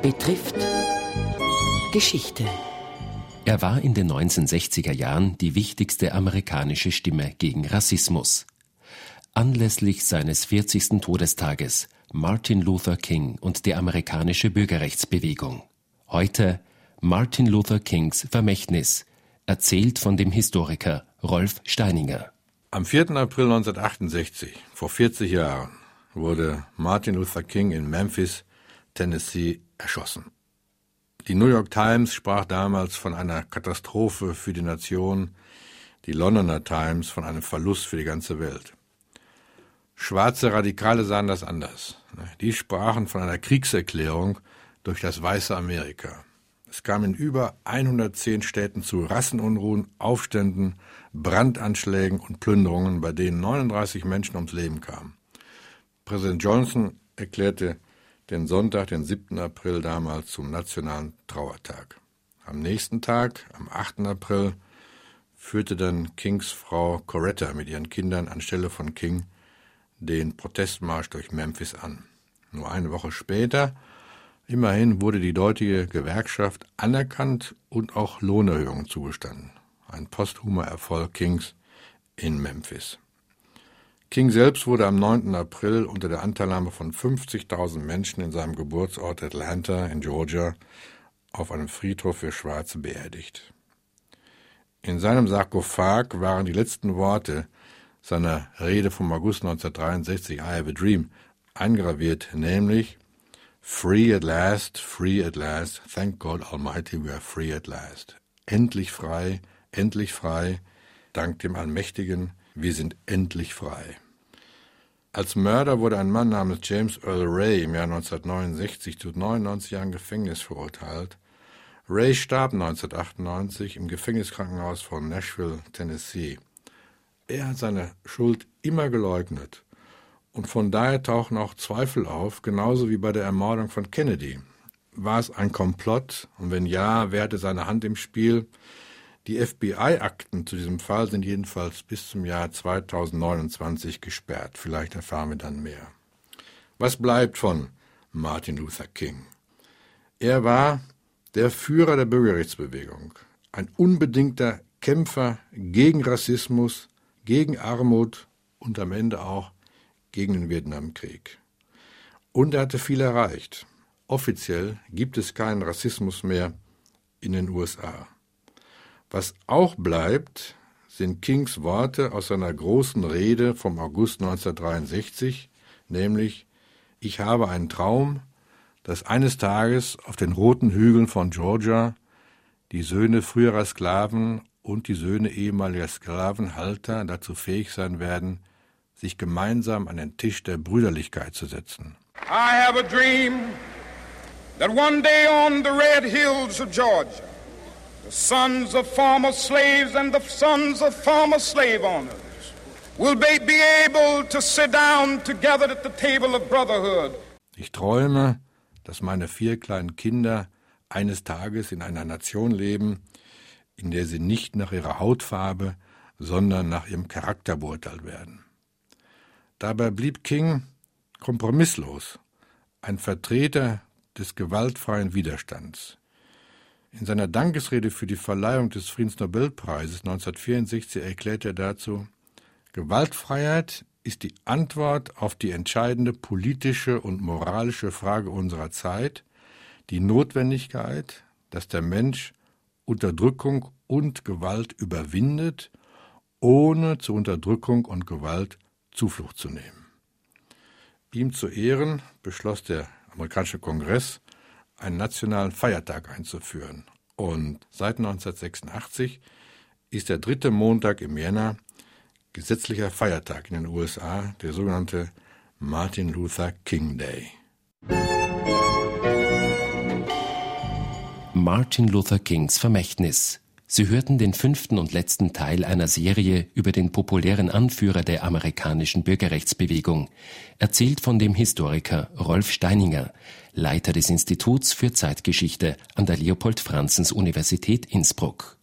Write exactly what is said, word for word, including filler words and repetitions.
betrifft Geschichte. Er war in den neunzehnhundertsechziger Jahren die wichtigste amerikanische Stimme gegen Rassismus. Anlässlich seines vierzigsten Todestages Martin Luther King und die amerikanische Bürgerrechtsbewegung. Heute Martin Luther Kings Vermächtnis, erzählt von dem Historiker Rolf Steininger. Am vierten April neunzehnhundertachtundsechzig, vor vierzig Jahren, wurde Martin Luther King in Memphis, Tennessee, erschossen. Die New York Times sprach damals von einer Katastrophe für die Nation, die Londoner Times von einem Verlust für die ganze Welt. Schwarze Radikale sahen das anders. Die sprachen von einer Kriegserklärung durch das weiße Amerika. Es kam in über hundertzehn Städten zu Rassenunruhen, Aufständen, Brandanschlägen und Plünderungen, bei denen neununddreißig Menschen ums Leben kamen. Präsident Johnson erklärte den Sonntag, den siebten April, damals zum nationalen Trauertag. Am nächsten Tag, am achten April, führte dann Kings Frau Coretta mit ihren Kindern anstelle von King den Protestmarsch durch Memphis an. Nur eine Woche später, immerhin, wurde die dortige Gewerkschaft anerkannt und auch Lohnerhöhungen zugestanden. Ein posthumer Erfolg Kings in Memphis. King selbst wurde am neunten April unter der Anteilnahme von fünfzigtausend Menschen in seinem Geburtsort Atlanta in Georgia auf einem Friedhof für Schwarze beerdigt. In seinem Sarkophag waren die letzten Worte seiner Rede vom August neunzehnhundertdreiundsechzig, I have a dream, eingraviert, nämlich Free at last, free at last, thank God Almighty, we are free at last. Endlich frei, endlich frei, dank dem Allmächtigen, wir sind endlich frei. Als Mörder wurde ein Mann namens James Earl Ray im Jahr neunzehnhundertneunundsechzig zu neunundneunzig Jahren Gefängnis verurteilt. Ray starb neunzehnhundertachtundneunzig im Gefängniskrankenhaus von Nashville, Tennessee. Er hat seine Schuld immer geleugnet. Und von daher tauchen auch Zweifel auf, genauso wie bei der Ermordung von Kennedy. War es ein Komplott? Und wenn ja, wer hatte seine Hand im Spiel? Die F B I-Akten zu diesem Fall sind jedenfalls bis zum Jahr zweitausendneunundzwanzig gesperrt. Vielleicht erfahren wir dann mehr. Was bleibt von Martin Luther King? Er war der Führer der Bürgerrechtsbewegung, ein unbedingter Kämpfer gegen Rassismus, gegen Armut und am Ende auch gegen den Vietnamkrieg. Und er hatte viel erreicht. Offiziell gibt es keinen Rassismus mehr in den U S A. Was auch bleibt, sind Kings Worte aus seiner großen Rede vom August neunzehnhundertdreiundsechzig, nämlich: Ich habe einen Traum, dass eines Tages auf den roten Hügeln von Georgia die Söhne früherer Sklaven und die Söhne ehemaliger Sklavenhalter dazu fähig sein werden, sich gemeinsam an den Tisch der Brüderlichkeit zu setzen. I have a dream that one day on the red hills of Georgia, the sons of former slaves and the sons of former slave owners will be, be able to sit down together at the table of brotherhood. Ich träume, dass meine vier kleinen Kinder eines Tages in einer Nation leben, in der sie nicht nach ihrer Hautfarbe, sondern nach ihrem Charakter beurteilt werden. Dabei blieb King kompromisslos, ein Vertreter des gewaltfreien Widerstands. In seiner Dankesrede für die Verleihung des Friedensnobelpreises neunzehnhundertvierundsechzig erklärte er dazu: Gewaltfreiheit ist die Antwort auf die entscheidende politische und moralische Frage unserer Zeit, die Notwendigkeit, dass der Mensch Unterdrückung und Gewalt überwindet, ohne zur Unterdrückung und Gewalt Zuflucht zu nehmen. Ihm zu Ehren beschloss der amerikanische Kongress, einen nationalen Feiertag einzuführen. Und seit neunzehnhundertsechsundachtzig ist der dritte Montag im Jänner gesetzlicher Feiertag in den U S A, der sogenannte Martin Luther King Day. Martin Luther Kings Vermächtnis. Sie hörten den fünften und letzten Teil einer Serie über den populären Anführer der amerikanischen Bürgerrechtsbewegung, erzählt von dem Historiker Rolf Steininger, Leiter des Instituts für Zeitgeschichte an der Leopold-Franzens-Universität Innsbruck.